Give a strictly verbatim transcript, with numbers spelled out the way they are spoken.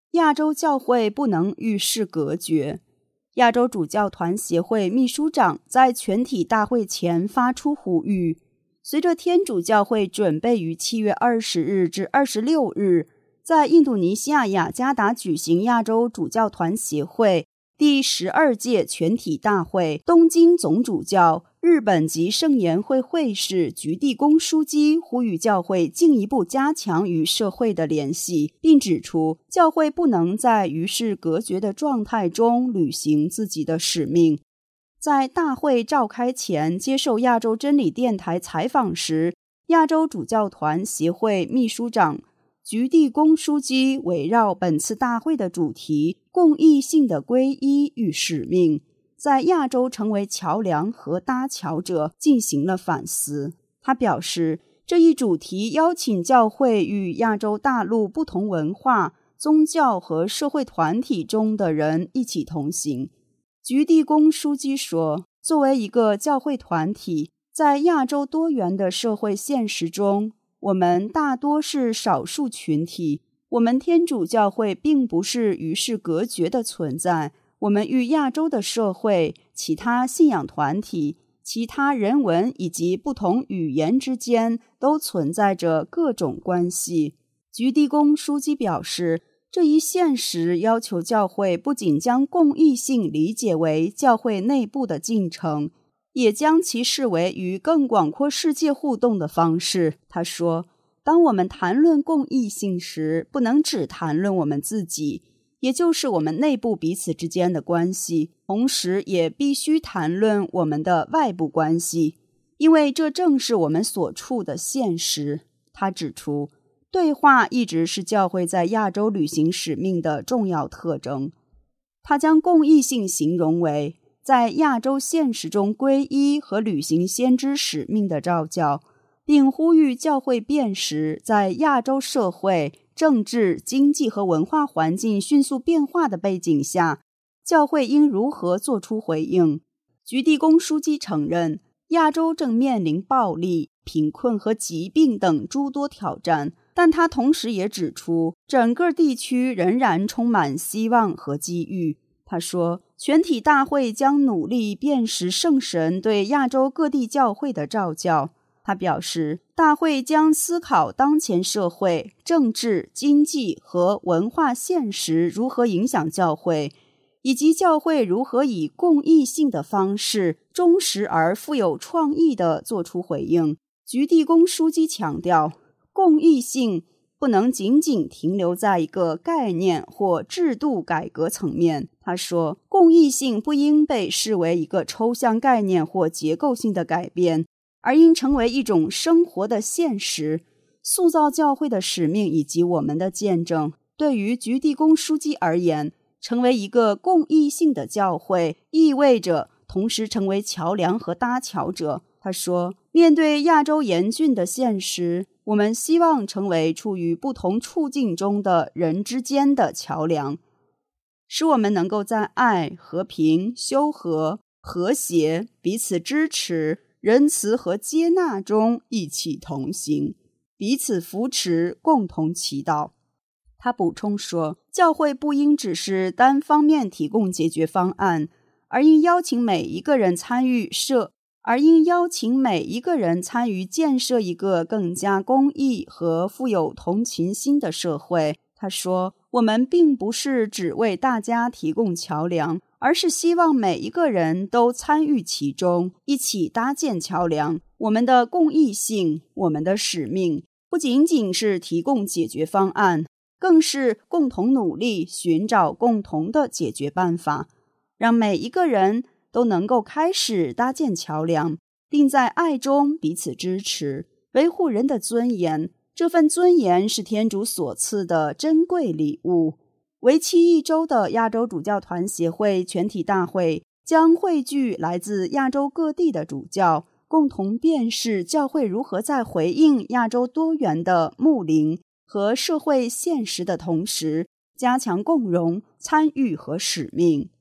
亚洲教会不能与世隔绝。亚洲主教团协会秘书长在全体大会前发出呼吁，随着天主教会准备于七月二十日至二十六日在印度尼西亚雅加达举行亚洲主教团协会第十二届全体大会，东京总主教、日本籍圣言会会士菊地公枢机呼吁教会进一步加强与社会的联系，并指出教会不能在与世隔绝的状态中履行自己的使命。在大会召开前接受亚洲真理电台采访时，亚洲主教团协会秘书长菊地公枢机围绕本次大会的主题共益性的皈依与使命，在亚洲成为桥梁和搭桥者进行了反思。他表示，这一主题邀请教会与亚洲大陆不同文化、宗教和社会团体中的人一起同行。菊地公枢机说，作为一个教会团体，在亚洲多元的社会现实中，我们大多是少数群体，我们天主教会并不是与世隔绝的存在，我们与亚洲的社会、其他信仰团体、其他人文以及不同语言之间都存在着各种关系。菊地公枢机表示，这一现实要求教会不仅将共益性理解为教会内部的进程，也将其视为与更广阔世界互动的方式。他说，当我们谈论共益性时，不能只谈论我们自己，也就是我们内部彼此之间的关系，同时也必须谈论我们的外部关系，因为这正是我们所处的现实。他指出，对话一直是教会在亚洲履行使命的重要特征。他将共益性形容为在亚洲现实中皈依和履行先知使命的召教，并呼吁教会辨识在亚洲社会、政治、经济和文化环境迅速变化的背景下，教会应如何做出回应。菊地公枢机承认，亚洲正面临暴力、贫困和疾病等诸多挑战，但他同时也指出，整个地区仍然充满希望和机遇。他说，全体大会将努力辨识圣神对亚洲各地教会的召教。他表示，大会将思考当前社会、政治、经济和文化现实如何影响教会，以及教会如何以共益性的方式忠实而富有创意地做出回应。菊地公枢机强调，共益性不能仅仅停留在一个概念或制度改革层面。他说，共益性不应被视为一个抽象概念或结构性的改变，而应成为一种生活的现实，塑造教会的使命以及我们的见证。对于菊地公枢机而言，成为一个共益性的教会意味着同时成为桥梁和搭桥者。他说，面对亚洲严峻的现实，我们希望成为处于不同处境中的人之间的桥梁，使我们能够在爱、和平、修和、和谐、彼此支持、仁慈和接纳中一起同行，彼此扶持，共同祈祷。他补充说，教会不应只是单方面提供解决方案，而应邀请每一个人参与设而应邀请每一个人参与建设一个更加公益和富有同情心的社会。他说，我们并不是只为大家提供桥梁，而是希望每一个人都参与其中，一起搭建桥梁。我们的共益性，我们的使命，不仅仅是提供解决方案，更是共同努力寻找共同的解决办法，让每一个人都能够开始搭建桥梁，并在爱中彼此支持，维护人的尊严。这份尊严是天主所赐的珍贵礼物。为期一周的亚洲主教团协会全体大会将汇聚来自亚洲各地的主教，共同辨识教会如何在回应亚洲多元的牧灵和社会现实的同时，加强共融、参与和使命。